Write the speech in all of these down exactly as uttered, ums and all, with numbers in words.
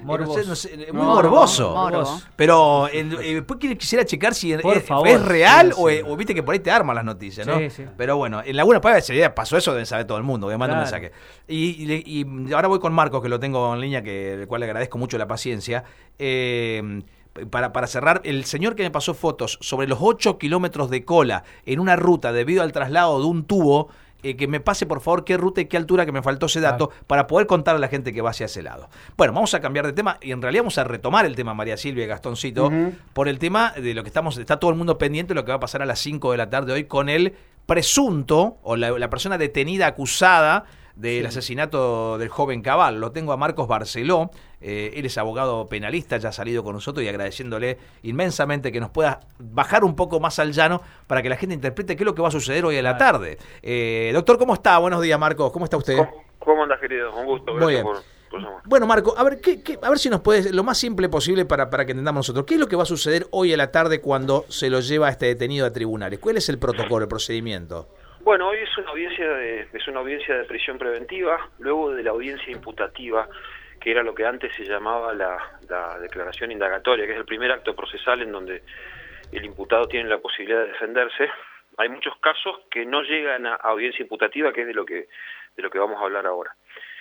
Morboso. No sé, no sé, muy No, morboso. morbo. Pero el, eh, después quisiera checar si es, es, favor, es real sí, o, sí. es- o viste que por ahí te arman las noticias, ¿no? Sí, sí. Pero bueno, en Laguna Paga se pasó eso, deben saber todo el mundo, que manda un Claro. mensaje. Y, y le- y ahora voy con Marcos, que lo tengo en línea, que el cual le agradezco mucho la paciencia. Eh, Para, para cerrar, el señor que me pasó fotos sobre los ocho kilómetros de cola en una ruta debido al traslado de un tubo, eh, que me pase por favor qué ruta y qué altura, que me faltó ese dato, Claro. para poder contar a la gente que va hacia ese lado. Bueno, vamos a cambiar de tema y en realidad vamos a retomar el tema, María Silvia y Gastoncito, Ujú. por el tema de lo que estamos, está todo el mundo pendiente de lo que va a pasar a las cinco de la tarde hoy con el presunto o la, la persona detenida acusada del asesinato del joven Cabal. Lo tengo a Marcos Barceló, eh, él es abogado penalista, ya ha salido con nosotros y agradeciéndole inmensamente que nos pueda bajar un poco más al llano para que la gente interprete qué es lo que va a suceder hoy a la tarde. Eh, doctor, ¿cómo está? Buenos días, Marcos, ¿cómo está usted? ¿Cómo, cómo andas, querido? Un gusto, Muy gracias bien. por, por llamar. Bueno, Marco, a ver, ¿qué, qué- a ver si nos puedes, lo más simple posible para, para que entendamos nosotros, ¿qué es lo que va a suceder hoy a la tarde cuando se lo lleva a este detenido a tribunales? ¿Cuál es el protocolo, el procedimiento? Bueno, hoy es una audiencia de, es una audiencia de prisión preventiva, luego de la audiencia imputativa, que era lo que antes se llamaba la, la declaración indagatoria, que es el primer acto procesal en donde el imputado tiene la posibilidad de defenderse. Hay muchos casos que no llegan a audiencia imputativa, que es de lo que de lo que vamos a hablar ahora.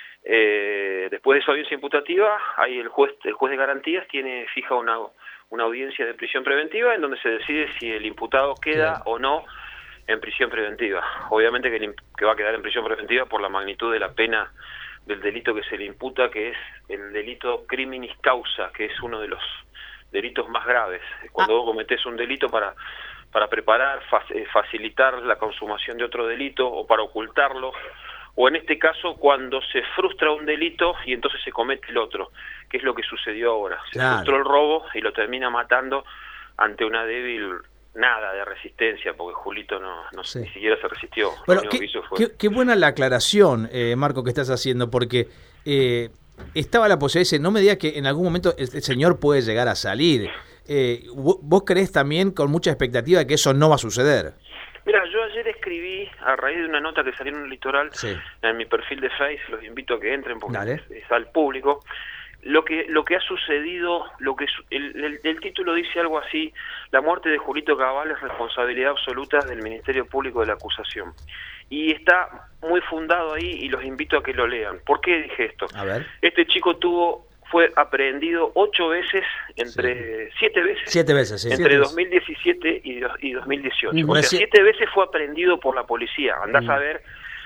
Eh, después de esa audiencia imputativa, hay el juez el juez de garantías tiene fija una una audiencia de prisión preventiva en donde se decide si el imputado queda Claro. o no en prisión preventiva. Obviamente que, el imp- que va a quedar en prisión preventiva por la magnitud de la pena del delito que se le imputa, que es el delito criminis causa, que es uno de los delitos más graves. Cuando vos cometés un delito para para preparar, fac- eh, facilitar la consumación de otro delito o para ocultarlo, o en este caso cuando se frustra un delito y entonces se comete el otro, que es lo que sucedió ahora. Se Claro. frustró el robo y lo termina matando ante una débil nada de resistencia, porque Julito no, no Sí. ni siquiera se resistió. Bueno, lo único qué, que hizo fue... qué- qué buena la aclaración, eh, Marco, que estás haciendo, porque eh, estaba la posibilidad de decir, no me digas que en algún momento el, el señor puede llegar a salir. Eh, vo- ¿Vos creés también con mucha expectativa de que eso no va a suceder? Mira, yo ayer escribí, a raíz de una nota que salió en el Litoral, Sí. en mi perfil de Face, los invito a que entren porque Dale. es, es al público, lo que lo que ha sucedido, lo que su- el, el, el título dice algo así: la muerte de Julito Cabal es responsabilidad absoluta del Ministerio Público de la acusación. Y está muy fundado ahí y los invito a que lo lean. ¿Por qué dije esto? A ver. Este chico tuvo fue aprehendido ocho veces, entre siete veces, Siete veces, sí. entre Siete dos mil diecisiete y, dos- y dos mil dieciocho. Mm, O sea, reci- siete veces fue aprehendido por la policía. Andás Mm. a ver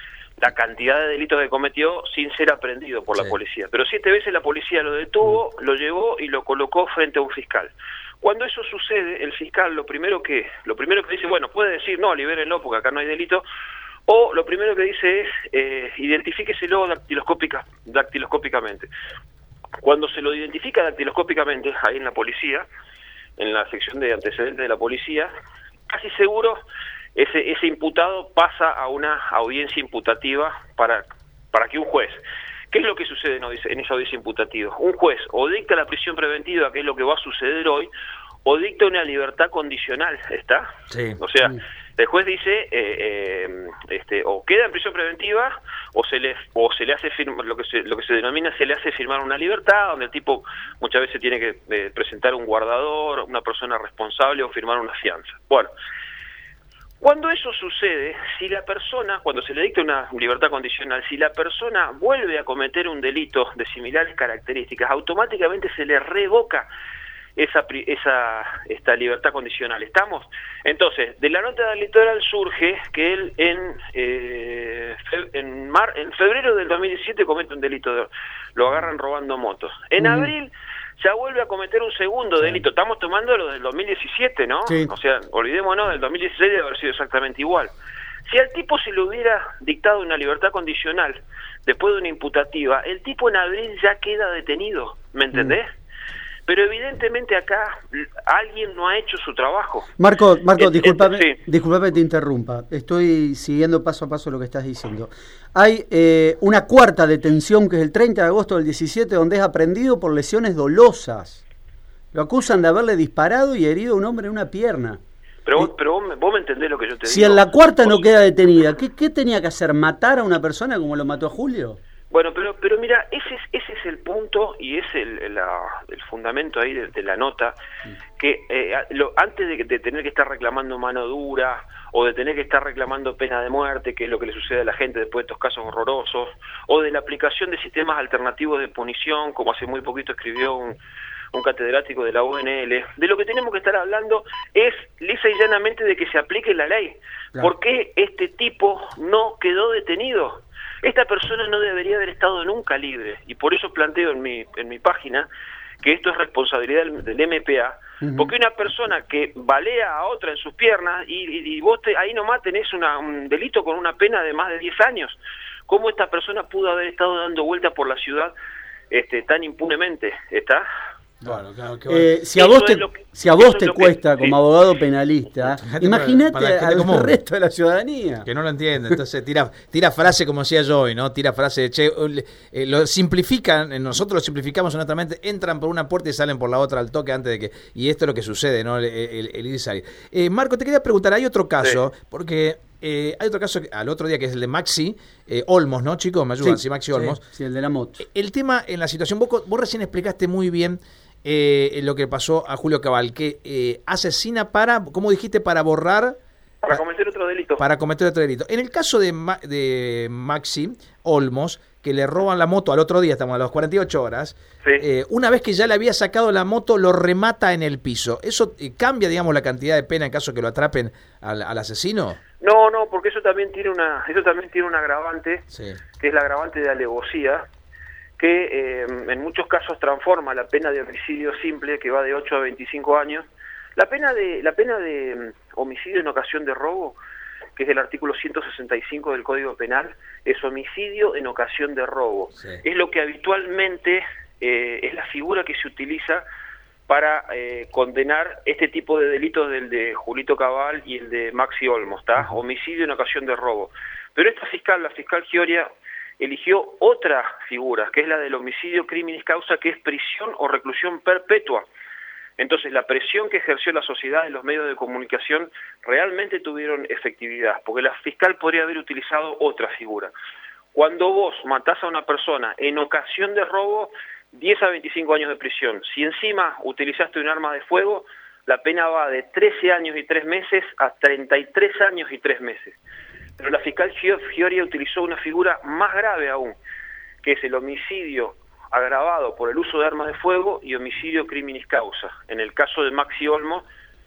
la cantidad de delitos que cometió sin ser aprehendido por Sí. la policía. Pero siete veces la policía lo detuvo, lo llevó y lo colocó frente a un fiscal. Cuando eso sucede, el fiscal lo primero que lo primero que dice, bueno, puede decir, no, libérenlo porque acá no hay delito, o lo primero que dice es, eh, identifíqueselo dactiloscópica, dactiloscópicamente. Cuando se lo identifica dactiloscópicamente, ahí en la policía, en la sección de antecedentes de la policía, casi seguro ese ese imputado pasa a una audiencia imputativa para para que un juez... ¿Qué es lo que sucede en audi- en esa audiencia imputativa? Un juez o dicta la prisión preventiva, que es lo que va a suceder hoy, o dicta una libertad condicional, ¿está? Sí. O sea, el juez dice, eh, eh, este, o queda en prisión preventiva, o se le o se le hace firmar, lo que se lo que se denomina se le hace firmar una libertad, donde el tipo muchas veces tiene que eh, presentar un guardador, una persona responsable o firmar una fianza. Bueno, cuando eso sucede, si la persona, cuando se le dicta una libertad condicional, si la persona vuelve a cometer un delito de similares características, automáticamente se le revoca esa pri- esa esta libertad condicional. ¿Estamos? Entonces, de la nota del Litoral surge que él en eh, fe- en, mar, en febrero del dos mil diecisiete comete un delito, de- lo agarran robando motos. En Ujú. abril ya vuelve a cometer un segundo delito. Estamos tomando lo del dos mil diecisiete, ¿no? Sí. O sea, olvidémonos, del dos mil dieciséis debe haber sido exactamente igual. Si al tipo se le hubiera dictado una libertad condicional después de una imputativa, el tipo en abril ya queda detenido, ¿me entendés? Pero evidentemente acá l- alguien no ha hecho su trabajo. Marco, Marco, Et- discúlpame, et- sí. discúlpame que te interrumpa. Estoy siguiendo paso a paso lo que estás diciendo. Hay eh, una cuarta detención que es el treinta de agosto del diecisiete, donde es aprehendido por lesiones dolosas. Lo acusan de haberle disparado y herido a un hombre en una pierna. Pero, vos, pero vos, me, vos me entendés lo que yo te Si digo. en la cuarta no Vos- queda detenida, ¿qué, ¿qué tenía que hacer? ¿Matar a una persona como lo mató a Julio? Bueno, pero pero mira, ese es ese es el punto y es el, la, el fundamento ahí de, de la nota, que eh, lo, antes de, de tener que estar reclamando mano dura o de tener que estar reclamando pena de muerte, que es lo que le sucede a la gente después de estos casos horrorosos, o de la aplicación de sistemas alternativos de punición, como hace muy poquito escribió un, un catedrático de la U N L, de lo que tenemos que estar hablando es lisa y llanamente de que se aplique la ley. Claro. ¿Por qué este tipo no quedó detenido? Esta persona no debería haber estado nunca libre, y por eso planteo en mi en mi página que esto es responsabilidad del, del M P A, uh-huh. porque una persona que balea a otra en sus piernas, y, y, y vos te, ahí nomás tenés una, un delito con una pena de más de diez años, ¿cómo esta persona pudo haber estado dando vueltas por la ciudad este, tan impunemente? ¿Está? Bueno, claro, que bueno. eh, si a vos te, que, si a vos te cuesta que, como sí. abogado penalista, imagínate al común, resto de la ciudadanía. Que no lo entiende, entonces tira tira frase como decía yo hoy, ¿no? Tira frase de che, eh, lo simplifican, nosotros lo simplificamos honestamente, entran por una puerta y salen por la otra al toque antes de que... Y esto es lo que sucede, ¿no? El, el, el ir y salir. Eh, Marco, te quería preguntar, hay otro caso, sí. porque... Eh, hay otro caso al otro día que es el de Maxi eh, Olmos, ¿no, chicos? Me ayudan, sí, sí Maxi Olmos. Sí, sí, el de la moto. El tema en la situación, vos, vos recién explicaste muy bien eh, lo que pasó a Julio Cabal, que eh, asesina para, ¿cómo dijiste? Para borrar... Para cometer otro delito. Para cometer otro delito. En el caso de, Ma, de Maxi Olmos, que le roban la moto al otro día, estamos a las cuarenta y ocho horas, sí. eh, una vez que ya le había sacado la moto, lo remata en el piso. ¿Eso eh, cambia, digamos, la cantidad de pena en caso que lo atrapen al, al asesino? No, no, porque eso también tiene una eso también tiene un agravante, sí. que es el agravante de alevosía, que eh, en muchos casos transforma la pena de homicidio simple, que va de ocho a veinticinco años. La pena de la pena de homicidio en ocasión de robo, que es el artículo ciento sesenta y cinco del Código Penal, es homicidio en ocasión de robo. Sí. Es lo que habitualmente eh, es la figura que se utiliza para eh, condenar este tipo de delitos del de Julito Cabal y el de Maxi Olmos, ¿está? Uh-huh. Homicidio en ocasión de robo. Pero esta fiscal, la fiscal Gioria, eligió otra figura, que es la del homicidio criminis causa, que es prisión o reclusión perpetua. Entonces, la presión que ejerció la sociedad en los medios de comunicación realmente tuvieron efectividad, porque la fiscal podría haber utilizado otra figura. Cuando vos matás a una persona en ocasión de robo, diez a veinticinco años de prisión. Si encima utilizaste un arma de fuego, la pena va de trece años y tres meses a treinta y tres años y tres meses. Pero la fiscal Gioria utilizó una figura más grave aún, que es el homicidio agravado por el uso de armas de fuego y homicidio criminis causa. En el caso de Maxi Olmos,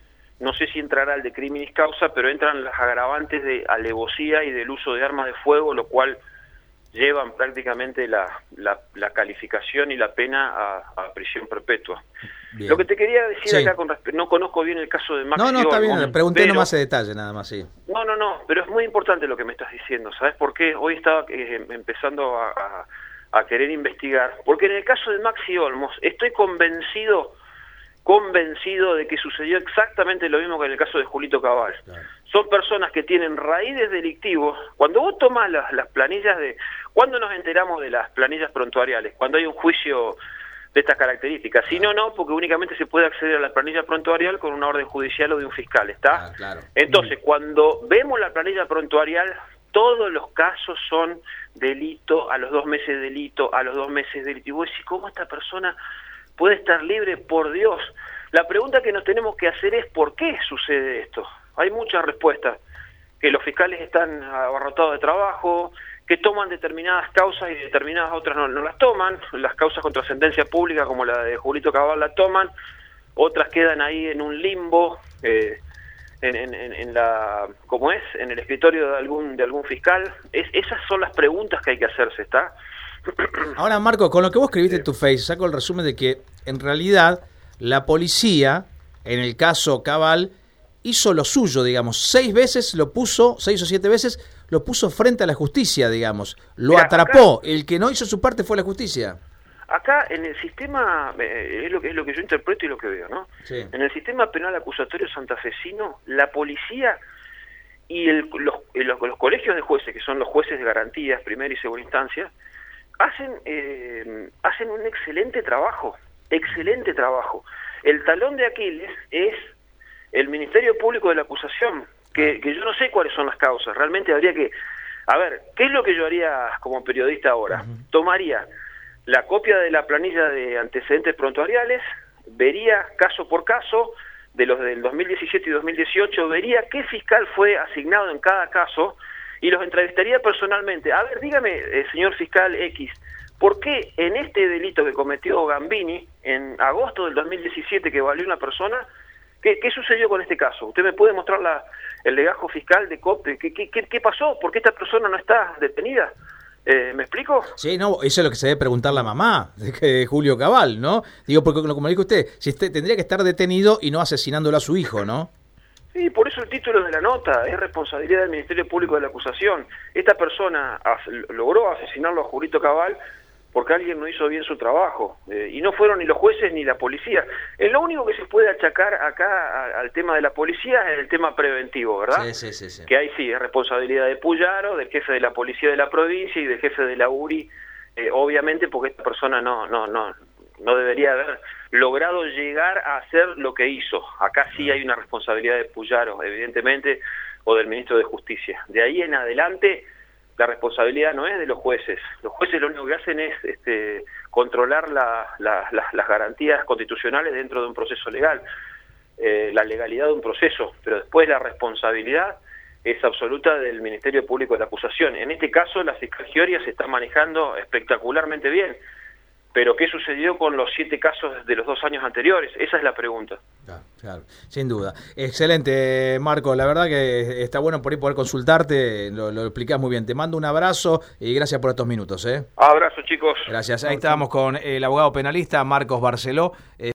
no sé si entrará el de criminis causa, pero entran las agravantes de alevosía y del uso de armas de fuego, lo cual llevan prácticamente la, la, la calificación y la pena a, a prisión perpetua. Bien. Lo que te quería decir sí. acá, con respeto, no conozco bien el caso de Maxi No, no, está Olmos, bien, pregunté pero, nomás de detalle, nada más, sí. No, no, no, pero es muy importante lo que me estás diciendo, ¿sabes por qué? Hoy estaba eh, empezando a, a a querer investigar, porque en el caso de Maxi Olmos estoy convencido convencido de que sucedió exactamente lo mismo que en el caso de Julito Cabal. Claro. Son personas que tienen raíces delictivos. Cuando vos tomás las, las planillas de... ¿Cuándo nos enteramos de las planillas prontuariales? Cuando hay un juicio de estas características. Si no, no, porque únicamente se puede acceder a la planilla prontuarial con una orden judicial o de un fiscal, ¿está? Ah, claro. Entonces, cuando vemos la planilla prontuarial, todos los casos son delito, a los dos meses delito, a los dos meses delito. Y vos decís, ¿cómo esta persona puede estar libre? Por Dios. La pregunta que nos tenemos que hacer es, ¿por qué sucede esto? Hay muchas respuestas. Que los fiscales están abarrotados de trabajo, que toman determinadas causas y determinadas otras no, no las toman. Las causas con trascendencia pública, como la de Julito Cabal, la toman. Otras quedan ahí en un limbo, eh, En, en, en la, ¿cómo es? En el escritorio de algún de algún fiscal. Es, esas son las preguntas que hay que hacerse, ¿está? Ahora, Marco, con lo que vos escribiste en tu Face, saco el resumen de que, en realidad, la policía, en el caso Cabal, hizo lo suyo, digamos. Seis veces lo puso, seis o siete veces, lo puso frente a la justicia, digamos. Lo Mira, atrapó. Acá, el que no hizo su parte fue la justicia. Acá en el sistema, eh, es lo que es lo que yo interpreto y lo que veo, ¿no? Sí. En el sistema penal acusatorio santafesino, la policía y el, los, los, los colegios de jueces, que son los jueces de garantías, primera y segunda instancia, hacen eh, hacen un excelente trabajo, excelente trabajo. El talón de Aquiles es el Ministerio Público de la Acusación, que, que yo no sé cuáles son las causas, realmente habría que A ver, ¿qué es lo que yo haría como periodista ahora? Uh-huh. Tomaría la copia de la planilla de antecedentes prontuariales, vería caso por caso de los del dos mil diecisiete y dos mil dieciocho, vería qué fiscal fue asignado en cada caso y los entrevistaría personalmente. A ver, dígame, eh, señor fiscal X, ¿por qué en este delito que cometió Gambini en agosto del dos mil diecisiete, que valió una persona, qué, qué sucedió con este caso? ¿Usted me puede mostrar la, el legajo fiscal de C O P? ¿Qué, qué, qué, qué pasó? ¿Por qué esta persona no está detenida? Eh, ¿Me explico? Sí, no, eso es lo que se debe preguntar la mamá de, de Julio Cabal, ¿no? Digo, porque como dijo usted, si usted tendría que estar detenido y no asesinándolo a su hijo, ¿no? Sí, por eso el título de la nota es responsabilidad del Ministerio Público de la acusación. Esta persona as- logró asesinarlo a Julito Cabal porque alguien no hizo bien su trabajo, eh, y no fueron ni los jueces ni la policía. Eh, lo único que se puede achacar acá a, al tema de la policía es el tema preventivo, ¿verdad? Sí, sí, sí, sí. Que ahí sí, es responsabilidad de Puyaro, del jefe de la policía de la provincia y del jefe de la U R I, eh, obviamente porque esta persona no, no, no, no debería haber logrado llegar a hacer lo que hizo. Acá sí hay una responsabilidad de Puyaro, evidentemente, o del ministro de Justicia. De ahí en adelante la responsabilidad no es de los jueces. Los jueces lo único que hacen es este, controlar la, la, la, las garantías constitucionales dentro de un proceso legal, eh, la legalidad de un proceso, pero después la responsabilidad es absoluta del Ministerio Público de la Acusación. En este caso la fiscal Gioria se está manejando espectacularmente bien, pero ¿qué sucedió con los siete casos de los dos años anteriores? Esa es la pregunta. Claro, claro, sin duda. Excelente, Marco. La verdad que está bueno por ahí poder consultarte. Lo, lo explicás muy bien. Te mando un abrazo y gracias por estos minutos, ¿eh? Abrazo, chicos. Gracias. Ahí estábamos con el abogado penalista Marcos Barceló. Eh,